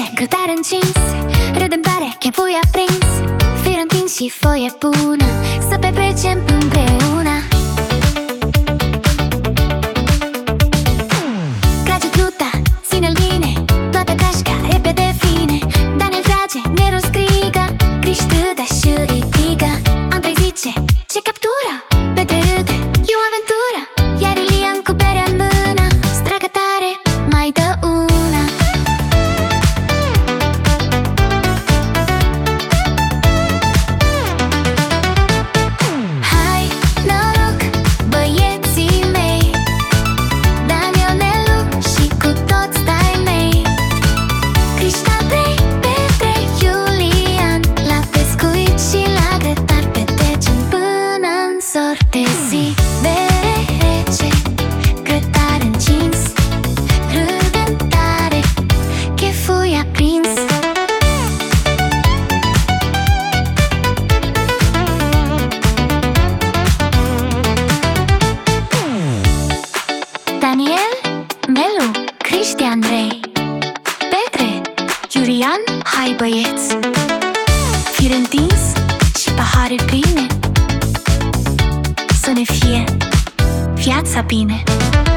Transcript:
10 grătare încins, redemptare, cheful i-a prins, fir întins și foie bună, să petrecem împreună. Trage pluta, ține-l bine, toată cașca repede vine. Daniel trage, Nero strigă, Cristi râde și ridică. Andrei zice, ce captură, Petre râde, e o aventură, iar Ilian cu berea în mână stragă tare, mai dă una. Hai, noroc, băieții mei, Daniel, Nelu și cu toți dai mei. Cristi, Andrei, Petre, Iulian, la pescuit și la grătar petrecem până-n zor de zi. Bere rece, grătar încins, râdem tare, cheful i-a prins. Daniel, Nelu, Cristi, Andrei, Petre, Iulian, hai băieți, fir întins și pahare pline, să ne fie viața bine.